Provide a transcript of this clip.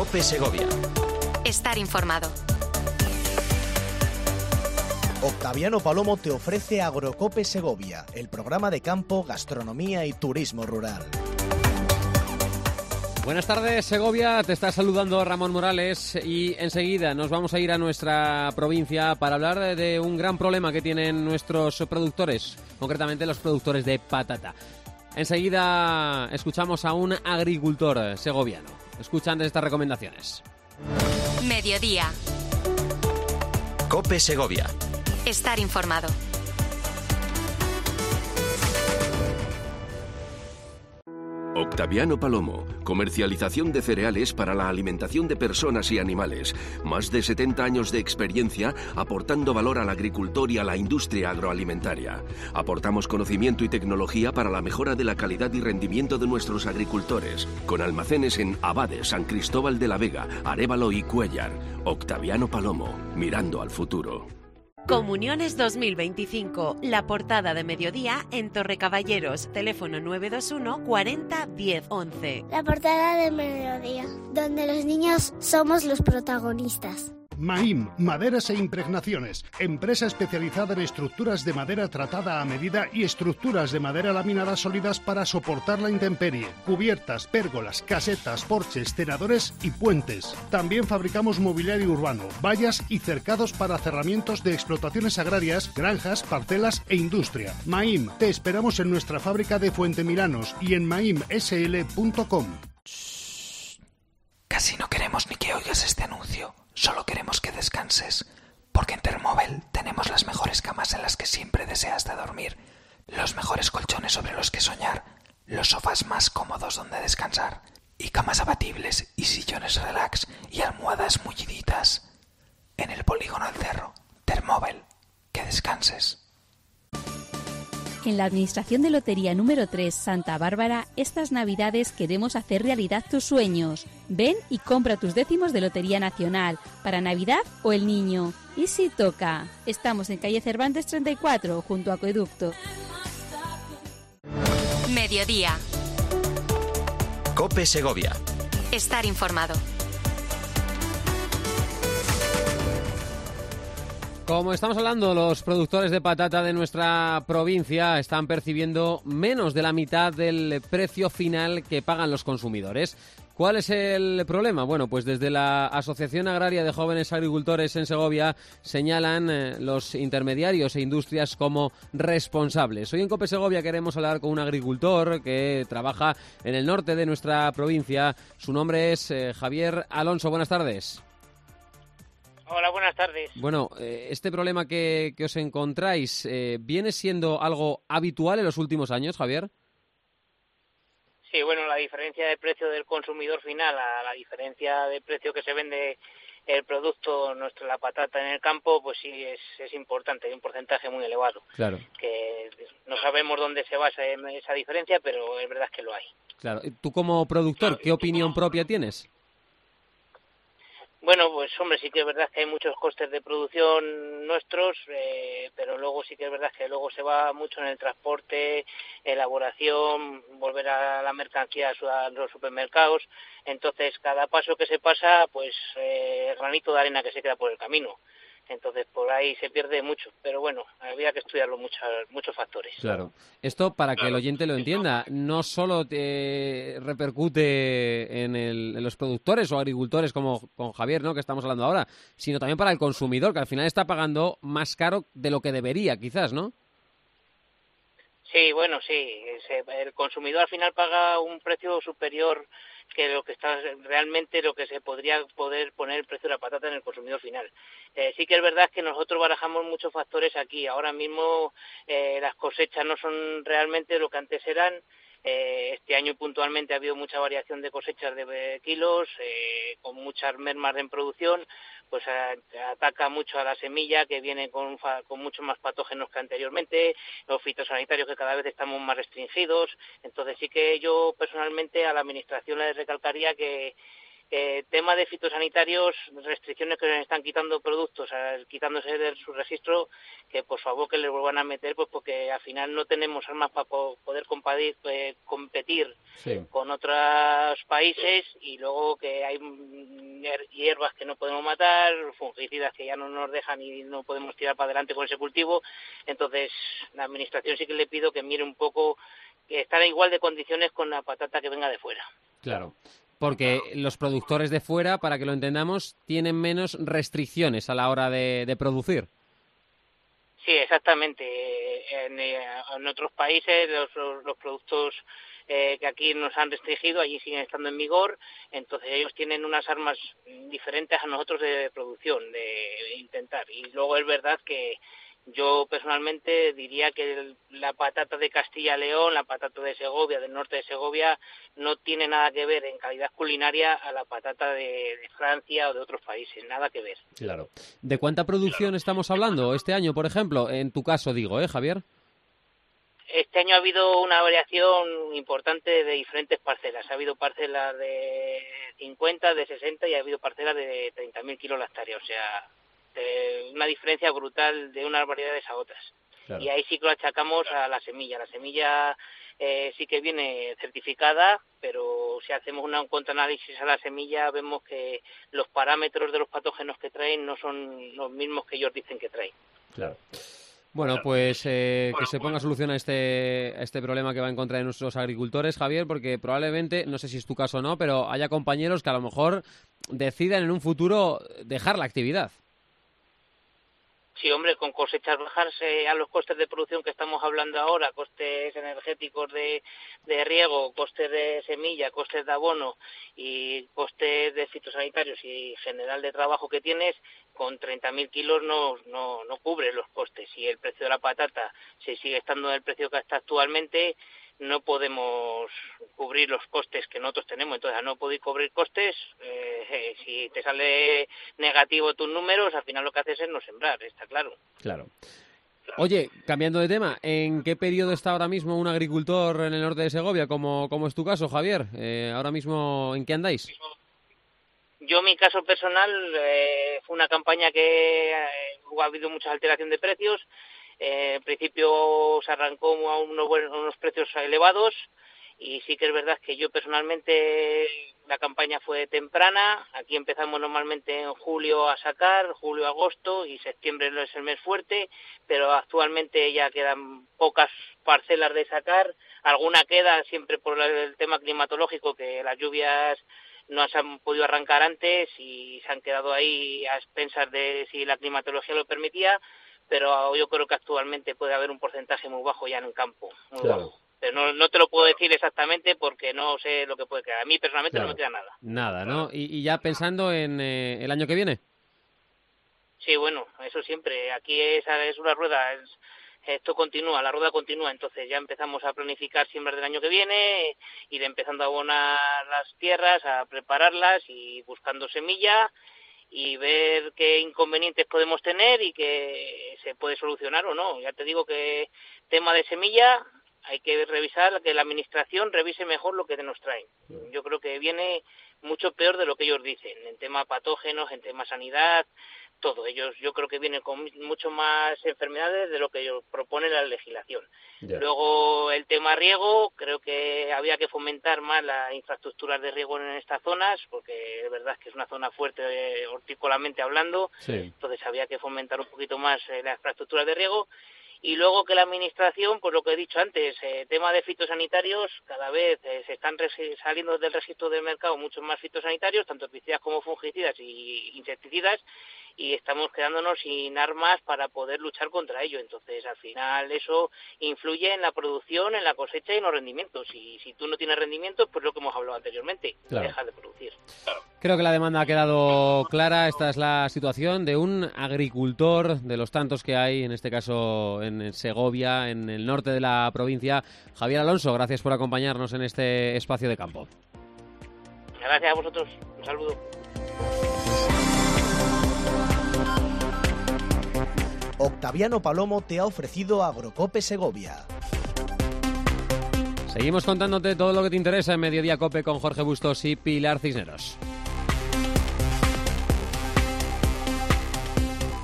COPE Segovia. Estar informado. Octaviano Palomo te ofrece Agrocope Segovia, el programa de campo, gastronomía y turismo rural. Buenas tardes, Segovia, te está saludando Ramón Morales y enseguida nos vamos a ir a nuestra provincia para hablar de un gran problema que tienen nuestros productores, concretamente los productores de patata. Enseguida escuchamos a un agricultor segoviano. Escuchan estas recomendaciones. Mediodía. COPE Segovia. Estar informado. Octaviano Palomo, comercialización de cereales para la alimentación de personas y animales. Más de 70 años de experiencia aportando valor al agricultor y a la industria agroalimentaria. Aportamos conocimiento y tecnología para la mejora de la calidad y rendimiento de nuestros agricultores. Con almacenes en Abade, San Cristóbal de la Vega, Arévalo y Cuéllar. Octaviano Palomo, mirando al futuro. Comuniones 2025, la portada de Mediodía en Torrecaballeros, teléfono 921 40 10 11. La portada de Mediodía, donde los niños somos los protagonistas. Mahim, Maderas e Impregnaciones, empresa especializada en estructuras de madera tratada a medida y estructuras de madera laminada sólidas para soportar la intemperie, cubiertas, pérgolas, casetas, porches, cenadores y puentes. También fabricamos mobiliario urbano, vallas y cercados para cerramientos de explotaciones agrarias, granjas, parcelas e industria. Mahim, te esperamos en nuestra fábrica de Fuentemiranos y en mahimsl.com. Casi no queremos ni que oigas este anuncio. Solo queremos que descanses, porque en Thermobel tenemos las mejores camas en las que siempre deseas de dormir, los mejores colchones sobre los que soñar, los sofás más cómodos donde descansar, y camas abatibles y sillones relax y almohadas mulliditas. En el polígono del Cerro, Thermobel, que descanses. En la Administración de Lotería número 3 Santa Bárbara, estas Navidades queremos hacer realidad tus sueños. Ven y compra tus décimos de Lotería Nacional, para Navidad o el niño. Y si toca, estamos en calle Cervantes 34, junto a Acueducto. Mediodía. COPE Segovia. Estar informado. Como estamos hablando, los productores de patata de nuestra provincia están percibiendo menos de la mitad del precio final que pagan los consumidores. ¿Cuál es el problema? Bueno, pues desde la Asociación Agraria de Jóvenes Agricultores en Segovia señalan los intermediarios e industrias como responsables. Hoy en COPE Segovia queremos hablar con un agricultor que trabaja en el norte de nuestra provincia. Su nombre es Javier Alonso. Buenas tardes. Hola, buenas tardes. Bueno, este problema que os encontráis, ¿viene siendo algo habitual en los últimos años, Javier? Sí, bueno, la diferencia de precio del consumidor final a la diferencia de precio que se vende el producto, la patata en el campo, pues sí es importante, hay un porcentaje muy elevado. Claro. Que no sabemos dónde se basa esa diferencia, pero es verdad que lo hay. Claro. ¿Tú como productor, qué opinión propia tienes? Bueno, pues hombre, sí que es verdad que hay muchos costes de producción nuestros, pero luego sí que es verdad que luego se va mucho en el transporte, elaboración, volver a la mercancía a los supermercados. Entonces, cada paso que se pasa, pues el granito de arena que se queda por el camino. Entonces, por ahí se pierde mucho. Pero bueno, había que estudiarlo muchos factores. Claro. Esto, para que el oyente lo entienda, no solo te repercute en los productores o agricultores como con Javier, ¿no?, que estamos hablando ahora, sino también para el consumidor, que al final está pagando más caro de lo que debería, quizás, ¿no? Sí, bueno, sí. El consumidor al final paga un precio superior que lo que está realmente lo que se poder poner el precio de la patata en el consumidor final. Sí que es verdad que nosotros barajamos muchos factores aquí. Ahora mismo las cosechas no son realmente lo que antes eran. Este año puntualmente ha habido mucha variación de cosechas de kilos, con muchas mermas en producción, pues ataca mucho a la semilla, que viene con muchos más patógenos que anteriormente, los fitosanitarios que cada vez estamos más restringidos. Entonces sí que yo personalmente a la administración le recalcaría que Tema de fitosanitarios, restricciones que nos están quitando productos, quitándose de su registro, que por favor que les vuelvan a meter, pues porque al final no tenemos armas para poder competir con otros países, y luego que hay hierbas que no podemos matar, fungicidas que ya no nos dejan y no podemos tirar para adelante con ese cultivo. Entonces la administración sí que le pido que mire un poco, que estar en igual de condiciones con la patata que venga de fuera. Claro. Porque los productores de fuera, para que lo entendamos, tienen menos restricciones a la hora de producir. Sí, exactamente. En otros países los productos que aquí nos han restringido, allí siguen estando en vigor, entonces ellos tienen unas armas diferentes a nosotros de producción, de intentar. Y luego es verdad que yo personalmente diría que la patata de Castilla-León, la patata de Segovia, del norte de Segovia, no tiene nada que ver en calidad culinaria a la patata de Francia o de otros países, nada que ver. Claro. ¿De cuánta producción estamos hablando este año, por ejemplo? En tu caso, digo, Javier. Este año ha habido una variación importante de diferentes parcelas. Ha habido parcelas de 50, de 60 y ha habido parcelas de 30.000 kilos la hectárea, o sea, una diferencia brutal de unas variedades a otras. Claro. Y ahí sí que lo achacamos a la semilla. La semilla sí que viene certificada, pero si hacemos un contraanálisis a la semilla vemos que los parámetros de los patógenos que traen no son los mismos que ellos dicen que traen. Claro. Bueno, pues que se ponga solución a este problema que va a encontrar nuestros agricultores, Javier, porque probablemente, no sé si es tu caso o no, pero haya compañeros que a lo mejor decidan en un futuro dejar la actividad. Sí, hombre, con cosechas bajarse a los costes de producción que estamos hablando ahora, costes energéticos de riego, costes de semilla, costes de abono y costes de fitosanitarios y general de trabajo que tienes, con 30.000 kilos no cubre los costes. Si el precio de la patata se sigue estando en el precio que está actualmente, no podemos cubrir los costes que nosotros tenemos. Entonces, al no poder cubrir costes, si te sale negativo tus números, al final lo que haces es no sembrar, está claro. Claro. Oye, cambiando de tema, ¿en qué periodo está ahora mismo un agricultor en el norte de Segovia, como es tu caso, Javier? Ahora mismo, ¿en qué andáis? Yo, mi caso personal, fue una campaña que ha habido mucha alteración de precios. En principio se arrancó a unos precios elevados, y sí que es verdad que yo personalmente la campaña fue temprana. Aquí empezamos normalmente en julio a sacar, julio-agosto, y septiembre es el mes fuerte, pero actualmente ya quedan pocas parcelas de sacar. Alguna queda siempre por el tema climatológico, que las lluvias no se han podido arrancar antes y se han quedado ahí a expensas de si la climatología lo permitía, pero yo creo que actualmente puede haber un porcentaje muy bajo ya en el campo, muy bajo. Pero no te lo puedo decir exactamente porque no sé lo que puede quedar. A mí personalmente no me queda nada. Nada, ¿no? ¿Y ya pensando en el año que viene? Sí, bueno, eso siempre. Aquí es una rueda, esto continúa, la rueda continúa. Entonces ya empezamos a planificar siembras del año que viene, ir empezando a abonar las tierras, a prepararlas y buscando semilla, y ver qué inconvenientes podemos tener y que se puede solucionar o no. Ya te digo que tema de semilla hay que revisar, que la administración revise mejor lo que nos traen. Yo creo que viene mucho peor de lo que ellos dicen, en tema patógenos, en tema sanidad, todo. Ellos, yo creo que vienen con mucho más enfermedades de lo que ellos proponen la legislación. Luego el tema riego, creo que había que fomentar más las infraestructuras de riego en estas zonas, porque es verdad que es una zona fuerte hortícolamente hablando, entonces había que fomentar un poquito más las infraestructuras de riego. Y luego que la administración, pues lo que he dicho antes, tema de fitosanitarios, cada vez se están saliendo del registro del mercado muchos más fitosanitarios, tanto herbicidas como fungicidas y insecticidas, y estamos quedándonos sin armas para poder luchar contra ello. Entonces, al final, eso influye en la producción, en la cosecha y en los rendimientos. Y si tú no tienes rendimientos, pues lo que hemos hablado anteriormente, dejas de producir. Creo que la demanda ha quedado clara. Esta es la situación de un agricultor, de los tantos que hay, en este caso en Segovia, en el norte de la provincia. Javier Alonso, gracias por acompañarnos en este espacio de campo. Gracias a vosotros. Un saludo. Octaviano Palomo te ha ofrecido Agrocope Segovia. Seguimos contándote todo lo que te interesa en Mediodía Cope con Jorge Bustos y Pilar Cisneros.